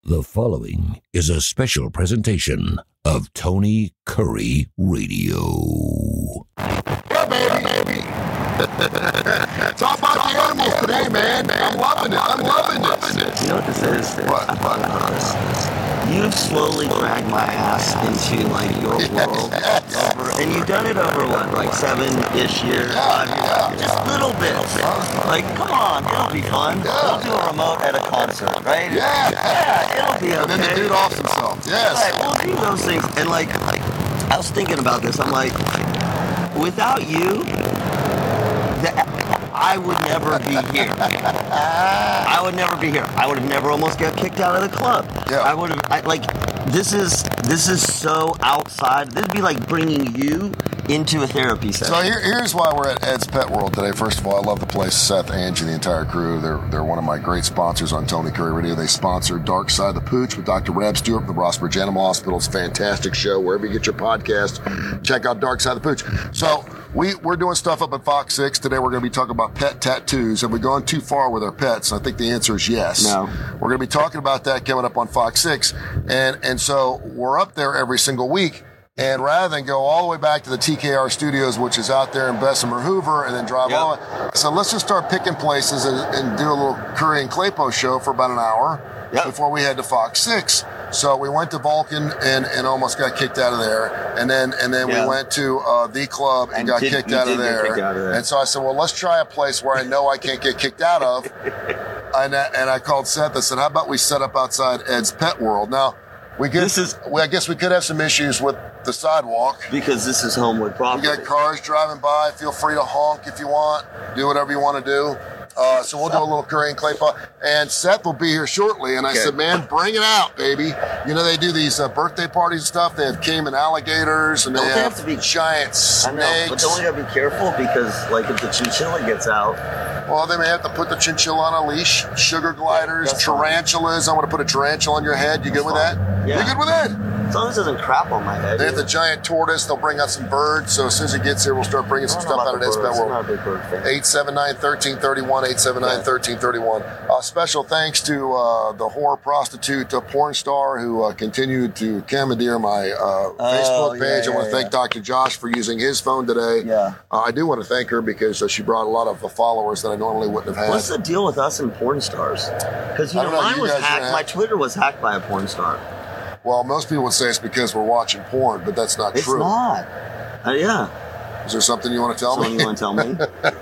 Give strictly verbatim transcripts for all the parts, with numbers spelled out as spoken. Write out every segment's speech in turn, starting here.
The following is a special presentation of Tony Curry Radio. Yeah, baby, baby. It's all about the animals today, man. I'm loving it. I'm loving it. You know what this is? What? I thought about this. You've slowly dragged my ass into like your world, over, and you've done it over what, like seven-ish years, five years, just little bits. Like, come on, it'll be fun. We'll do a remote at a concert, right? Yeah. Yeah, it'll be okay. And then the dude offs himself. Yes. Right, we'll do those things. And like, like, I was thinking about this. I'm like, without you, the, I would never be here. I would never be here. I would have never almost got kicked out of the club. Yeah. I would have, I, like, this is, this is so outside. This would be like bringing you into a therapy session. So here, here's why we're at Ed's Pet World today. First of all, I love the place. Seth, Angie, the entire crew. They're they're one of my great sponsors on Tony Curry Radio. They sponsor Dark Side of the Pooch with Doctor Rab Stewart from the Rossbridge Animal Hospital. It's a fantastic show. Wherever you get your podcast, check out Dark Side of the Pooch. So we, we're doing stuff up at Fox six. Today we're going to be talking about pet tattoos. Have we gone too far with our pets? I think the answer is yes. No. We're going to be talking about that coming up on Fox six. And, and so we're up there every single week. And rather than go all the way back to the T K R studios, which is out there in Bessemer Hoover, and then drive Yep. all the way. So let's just start picking places and, and do a little Curry and Claypo show for about an hour Yep. before we head to Fox six. So we went to Vulcan and, and almost got kicked out of there. And then and then Yeah. we went to uh, the club and, And got did- kicked you out, did of get there. kicked out of there. And so I said, well, let's try a place where I know I can't get kicked out of. and, I, and I called Seth. I said, how about we set up outside Ed's Pet World? Now, we could, This is- we, I guess we could have some issues with the sidewalk. Because this is Homewood We property. got cars driving by. Feel free to honk if you want. Do whatever you want to do. Uh, so we'll do a little Curry and Claypo. And Seth will be here shortly. And I Okay. said, man, bring it out, baby. You know, they do these uh, birthday parties and stuff. They have caiman alligators and Don't they they have, have to be- giant I snakes. know, but don't we gotta be careful because, like, if the chinchilla gets out, Well, they may have to put the chinchilla on a leash. Sugar gliders, That's fine. tarantulas. I want to put a tarantula on your head. You good with That's that? fine. Yeah. You good with that? as long as it doesn't crap on my head. They have the giant tortoise. They'll bring out some birds. So as soon as he gets here, we'll start bringing some I don't know stuff out about of the Ed's Pet birds. I'm World. not a big bird fan. eight seven nine, one three three one, eight seven nine, one three three one. Uh, special thanks to uh, the whore prostitute uh, porn star who uh, continued to commandeer my uh, Facebook yeah, page. I yeah, want to thank yeah. Doctor Josh for using his phone today. Yeah. Uh, I do want to thank her because uh, she brought a lot of uh, followers that I normally wouldn't have had. What's the deal with us and porn stars? Because, you I know, don't know, mine you was guys are hacked. hack- My Twitter was hacked by a porn star. Well, most people would say it's because we're watching porn, but that's not It's true. not. Uh, yeah. Is there something you want to tell Something me? you want to tell me?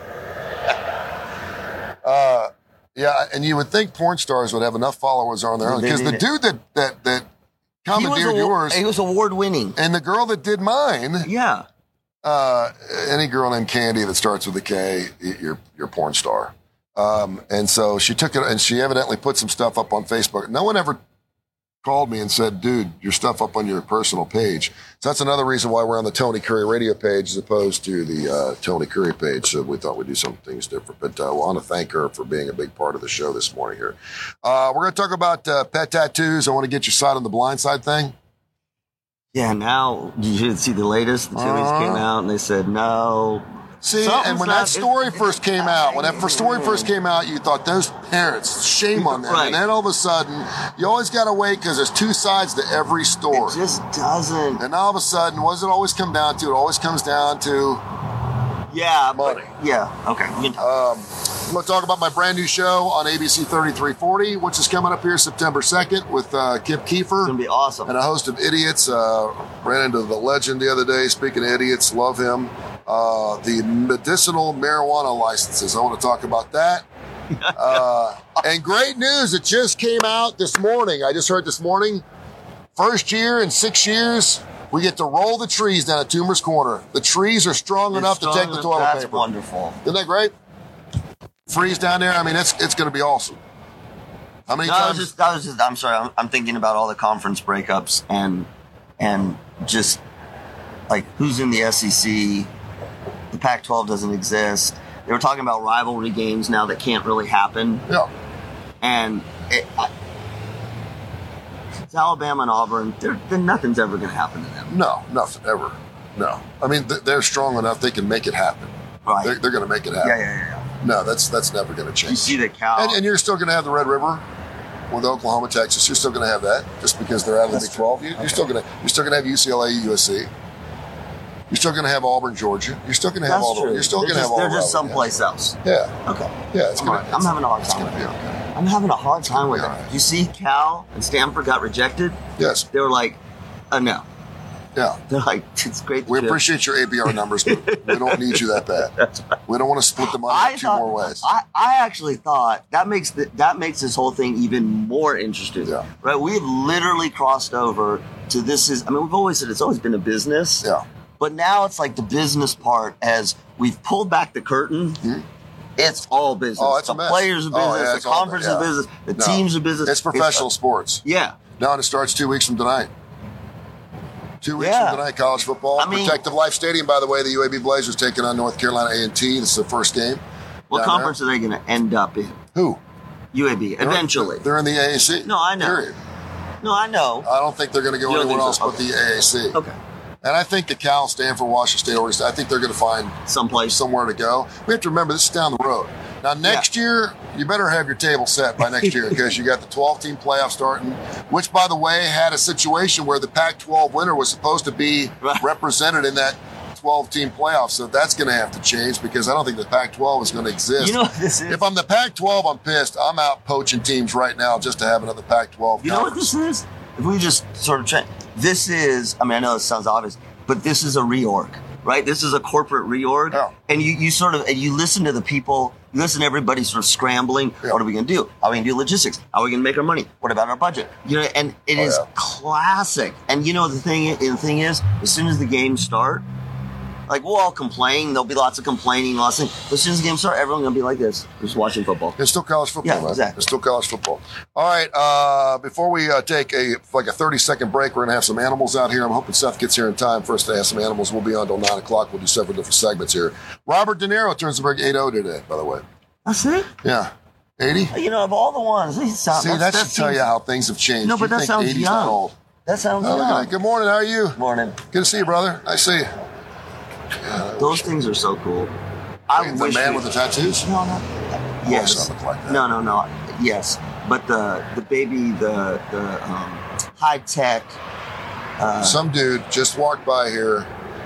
uh, yeah, and you would think porn stars would have enough followers on their own They because the did. dude that that that he was, commandeered award- yours he was award winning. and the girl that did mine, Yeah. uh, any girl named Candy that starts with a K, you're you're a porn star. Um, and so she took it, and she evidently put some stuff up on Facebook. No one ever called me and said, dude, your stuff up on your personal page. So that's another reason why we're on the Tony Curry Radio page as opposed to the uh, Tony Curry page. So we thought we'd do some things different. But uh, I want to thank her for being a big part of the show this morning here. Uh, we're going to talk about uh, pet tattoos. I want to get your side on the blind side thing. Yeah, now you should see the latest. The Timmins Uh-huh. came out and they said no. See, Something's and when not- that story it's- first came out, when that first story first came out, you thought those parents, shame on them. Right. And then all of a sudden, you always got to wait because there's two sides to every story. It just doesn't. And all of a sudden, what does it always come down to? It always comes down to Yeah. money. But, yeah. Okay. We can talk. Um, I'm going to talk about my brand new show on A B C thirty-three forty, which is coming up here September second with uh, Kip It's Kiefer gonna be awesome. and a host of idiots. Uh, ran into the legend the other day. Speaking of idiots, love him. Uh, the medicinal marijuana licenses. I want to talk about that. Uh, and great news, it just came out this morning. I just heard this morning. First year in six years, we get to roll the trees down at Toomer's Corner. The trees are strong It's enough to strong take the enough- toilet That's paper. wonderful. Isn't that great? Freeze down there. I mean, it's it's going to be awesome. How many No, I was times? just, I was just, I'm sorry, I'm, I'm thinking about all the conference breakups and, and just like who's in the S E C. The Pac twelve doesn't exist. They were talking about rivalry games now that can't really happen. Yeah. And it, I, it's Alabama and Auburn. They're, then nothing's ever going to happen to them. No, nothing ever. No. I mean, th- they're strong enough; they can make it happen. Right. They're, they're going to make it happen. yeah, yeah, yeah, yeah. No, that's that's never going to change. You see the cow. And, and you're still going to have the Red River. with Oklahoma, Texas. You're still going to have that just because they're out of the Big twelve. You, you're Okay. still going to you're still going to have U C L A, U S C. You're still going to have Auburn, Georgia. You're still going to have That's all the. true. You're still They're going to have just, all. they're just the- someplace else. Yeah, Okay. yeah. It's I'm, gonna, all right. I'm having a hard it's time going with to be it. okay. I'm having a hard time with be it. all right. You see, Cal and Stanford got rejected. Yes. They were like, uh, no. Yeah. They're like, it's great. We to appreciate your A B R numbers, but we don't need you that bad. We don't want to split the money I in two thought, more ways. I, I actually thought that makes the, that makes this whole thing even more interesting. Yeah. Right? We've literally crossed over to this is. I mean, we've always said it's always been a business. Yeah. But now it's like the business part as we've pulled back the curtain. Mhm. It's all business. Oh, it's the a mess. players are Oh, business. yeah, the it's all conference bu- is yeah. business. The No. teams are business. It's professional sports. Yeah. Now it starts two weeks from tonight. Two weeks Yeah. from tonight, college football. I mean- Protective Life Stadium, by the way, the U A B Blazers taking on North Carolina A and T. This is the first game. What down conference are they going to end up in? there. Who? U A B, eventually. They're in the A A C. No, I know. Period. No, I know. I don't think they're going to go You don't anywhere think else so? but the A A C. Okay. And I think the Cal, Stanford, Washington State, Oregon State, I think they're going to find Someplace. somewhere to go. We have to remember this is down the road. Now, next year, you better have your table set by next year because you got the twelve-team playoff starting, which, by the way, had a situation where the Pac twelve winner was supposed to be Right. represented in that twelve-team playoff. So that's going to have to change because I don't think the Pac twelve is going to exist. You know what this is? If I'm the Pac twelve, I'm pissed. I'm out poaching teams right now just to have another Pac twelve. You know what this is? If we just sort of check, this is, I mean, I know it sounds obvious, but this is a reorg, right? This is a corporate reorg. Yeah. And you, you sort of, and you listen to the people, you listen to everybody sort of scrambling. Yeah. What are we going to do? How are we going to do logistics? How are we going to make our money? What about our budget? You know, and it Oh, is yeah. classic. And you know, the thing, the thing is, as soon as the games start, like we'll all complain. There'll be lots of complaining, lots of things. But as soon as the games start, everyone's going to be like this, just watching football. It's still college football, Yeah, man. exactly. It's still college football. All right. Uh, before we uh, take a like a thirty second break, we're gonna have some animals out here. I'm hoping Seth gets here in time for us to have some animals. We'll be on till nine o'clock. We'll do several different segments here. Robert De Niro turns the break eight oh today. By the way, That's it? yeah, eighty. You know, of all the ones, he sounds, See, that that's, should that tell seems- you how things have changed. No, but you that think sounds eighty's young. not old. That sounds Oh, look at young. that. Good morning. How are you? Morning. Good to see you, brother. I see you. Those things are so cool. I The wish man we- with the tattoos. No, no. Yes. I look like that. No, no, no. Yes, but the the baby, the the um, high tech, uh, Some dude just walked by here.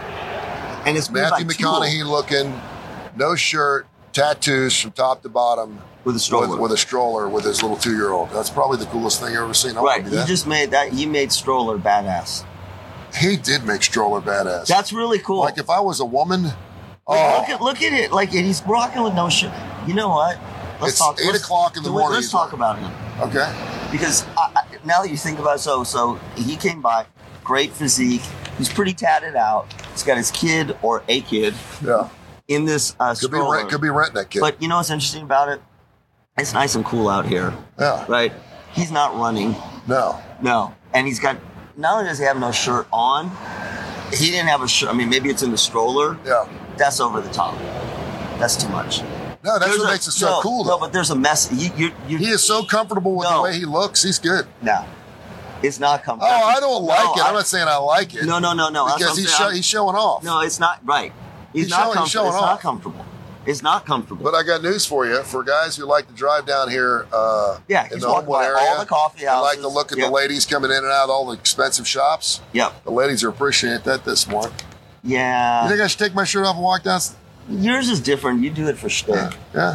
and it's made Matthew by Tool McConaughey looking, no shirt, tattoos from top to bottom. with a stroller. With, with a stroller with his little two year old. That's probably the coolest thing I've ever seen. I right. want to He do that. just made that. He made stroller badass. He did make stroller badass. That's really cool. like if I was a woman. Like, Oh, look at look at it. Like and he's rocking with no shirt. You know what? Let's It's talk. eight let's- o'clock in the let's- morning. Let's He's talk like- about him. okay. Because I, I, now that you think about it, so so he came by, great physique. He's pretty tatted out. He's got his kid or a kid Yeah. in this uh, Could be stroller. rent. Could be renting that kid. But you know what's interesting about it? It's nice and cool out here, yeah. right? He's not running, No. no, and he's got. Not only does he have no shirt on, he didn't have a shirt. I mean, maybe it's in the stroller. Yeah. That's over the top. That's too much. No, that's There's what a- makes it so no, cool. No, Though. but there's a mess. You, you, you, He is so comfortable with No. the way he looks. He's good. No, it's not Oh, comfortable. I don't like No, it. I'm not saying I like it. No, no, no, no. That's Because what I'm he's, saying. show, he's showing off. No, it's not right. He's, He's not showing- he's comfortable. showing It's off. not comfortable. It's not comfortable. But I got news for you. For guys who like to drive down here uh, Yeah, in he's the walking Homewood by area, all the coffee and like to houses. look at Yep. the ladies coming in and out of all the expensive shops. Yep. The ladies are appreciate that this morning. Yeah. You think I should take my shirt off and walk down? Yours is different. You do it for shtick. Yeah.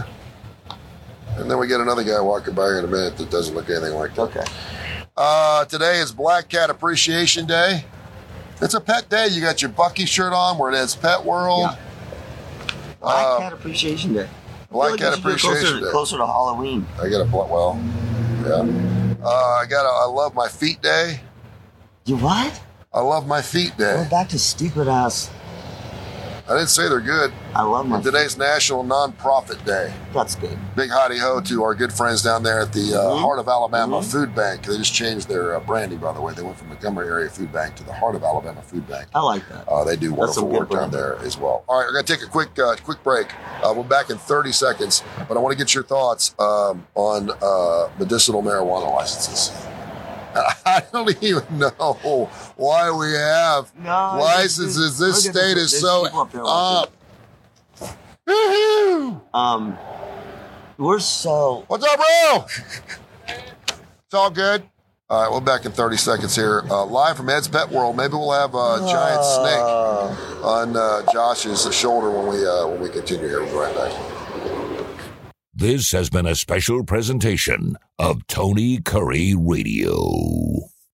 And then we get another guy walking by here in a minute that doesn't look anything like that. Okay. Uh, today is Black Cat Appreciation Day. It's a pet day. You got your Bucky shirt on where it has Pet World. Yeah. Black Uh, Cat Appreciation Day. I Black feel like Cat we should do it Appreciation closer, Day. Closer to Halloween. I got a bl- well, yeah. Uh, I got a I love my feet day. You what? I love my feet We're day. back to stupid ass. I didn't say they're good. I love my. And today's National Nonprofit Day. That's good. Big hotty ho to our good friends down there at the uh, Mhm. Heart of Alabama Mhm. Food Bank. They just changed their uh, branding, by the way. They went from Montgomery Area Food Bank to the Heart of Alabama Food Bank. I like that. Uh, they do That's wonderful some good work down branding. there as well. All right, we're going to take a quick uh, quick break. Uh, we're back in thirty seconds, but I want to get your thoughts um, on uh, medicinal marijuana licenses. I don't even know why we have No, licenses. look This at the- state is there's so people up there like up. Woo-hoo! Um, we're so What's up, bro? It's all good. All right, we're back in thirty seconds here. Uh, live from Ed's Pet World. Maybe we'll have a giant snake on uh, Josh's shoulder when we uh, when we continue here. We'll be right back. This has been a special presentation of Tony Curry Radio.